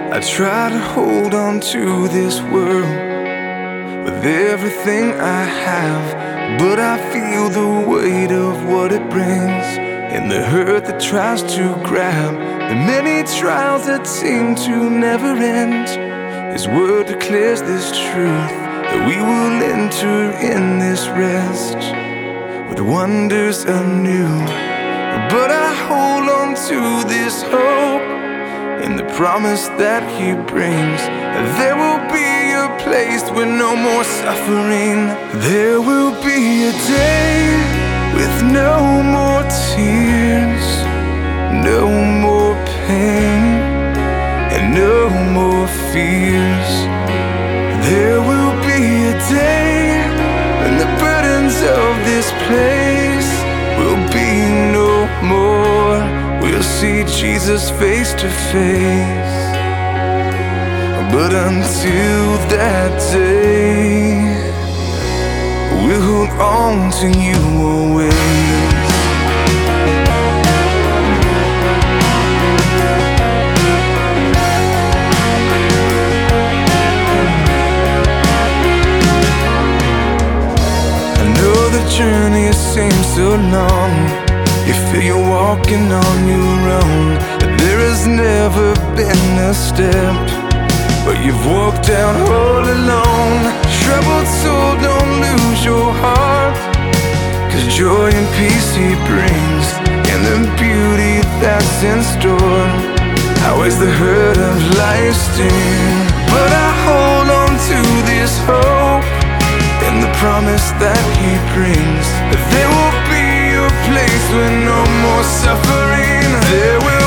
I try to hold on to this world with everything I have, but I feel the weight of what it brings and the hurt that tries to grab the many trials that seem to never end. His word declares this truth, that we will enter in this rest with wonders anew. But I hold on to this hope in the promise that He brings, that there will be a place with no more suffering. There will be a day with no more tears, no more pain, and no more fears. There will be a day when the burdens of this place will be no more. We'll see Jesus face to face. But until that day, we'll hold on to You always. I know the journey seems so long, you feel you're walking on your own, but there has never been a step but you've walked down all alone. Troubled soul, don't lose your heart, 'cause joy and peace He brings, and the beauty that's in store outweighs the hurt of life's sting. But I hold on to this hope and the promise that He brings, that there will be a place with no more suffering. There will